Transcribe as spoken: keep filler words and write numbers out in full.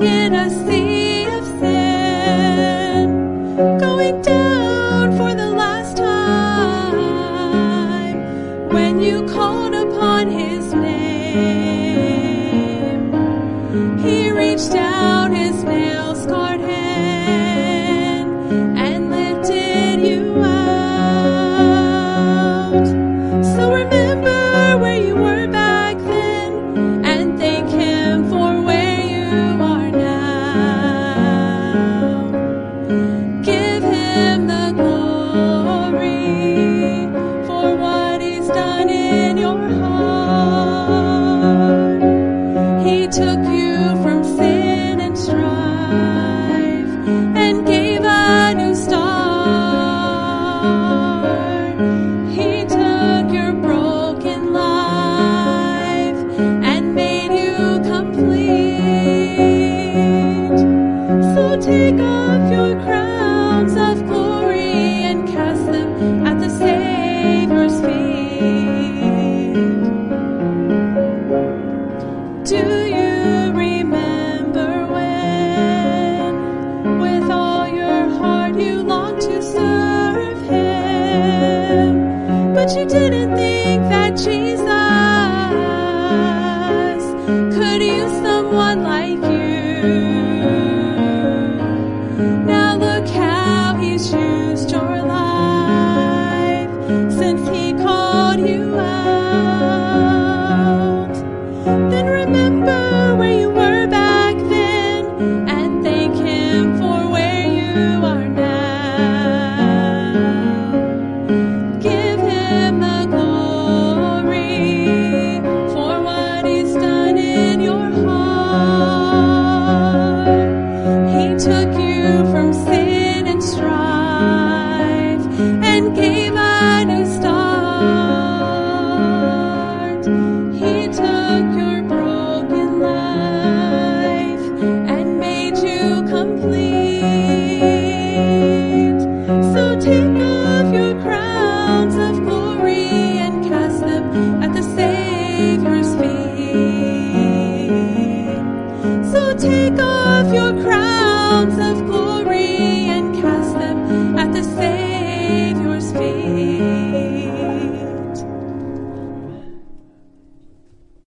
in a sea of sin, going down for the last time when you called upon his name. He reached down his nail-scarred hand and lifted you out. So remember where you were back then and thank him for where you are now. Give him the glory for what he's done in your heart. He took you from sin and strife and gave a new start. He took your broken life and made you complete. So take off your crowns of glory and cast them at the Savior's feet. Do you remember when, with all your heart, you longed to serve him, but you didn't think that Jesus could use someone like you?